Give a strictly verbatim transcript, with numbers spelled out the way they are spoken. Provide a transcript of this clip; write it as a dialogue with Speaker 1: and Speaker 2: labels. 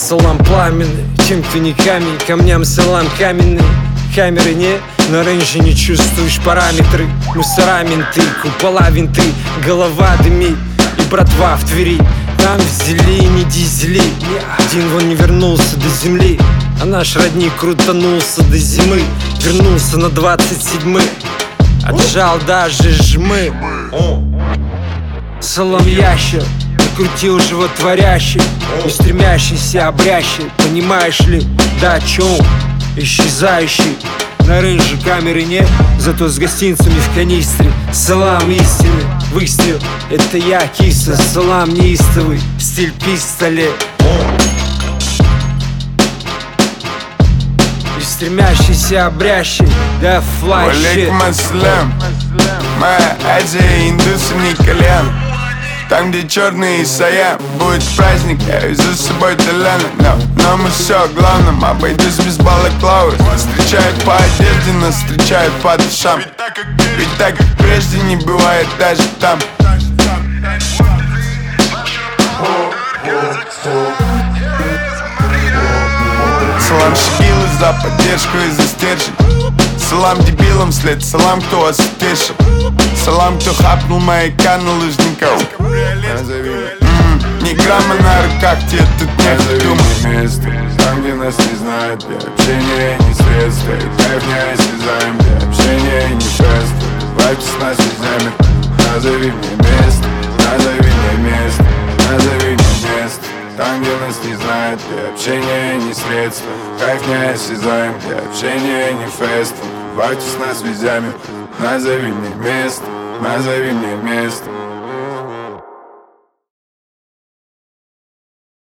Speaker 1: салам пламенный, чем ты не камень, камням салам каменный. Камеры не, на рейнже не чувствуешь параметры. Мусора менты, купола винты, голова дыми и братва в Твери. Там взяли не дизели, один вон не вернулся до земли, а наш родник крутанулся до зимы, вернулся на двадцать седьмой, отжал даже жмы. Салам ящер, накрутил животворящий, не стремящийся обрящий, понимаешь ли, да о чем? Исчезающий. На рейнже камеры нет, зато с гостинцами в канистре. Салам истины, выстрел, это я, киса. Салам неистовый, стиль пистолет. И стремящийся обрящий, да флай щит.
Speaker 2: Алейкум ассалям, моя Азия, индусы не кальян. Там, где черный Исайя, будет праздник, я везу с собой Толяна. Но, но мы все о главном, обойдусь без балаклавы. Встречают по одежде, нас встречают по душам. Ведь так, как прежде, не бывает даже там. Салам Шигилу за поддержку и за стержень. Салам дебилам вслед, салам, кто вас утешил. Салам, кто хапнул маяка на лыжников. М-м, ни грамма на руках, тебе тут нет думать.
Speaker 3: Место, там, где нас не знают, где общение не средство. И кайф не осязаем, где общение не шест. Вайп с нас везнями. Назови мне место, назови мне место, назови мне место. Там, где нас не знают, где общение не средство. Кайф не осязаем, где общение не фест. Вайп с нас везнями. Назови мне место, назови мне место.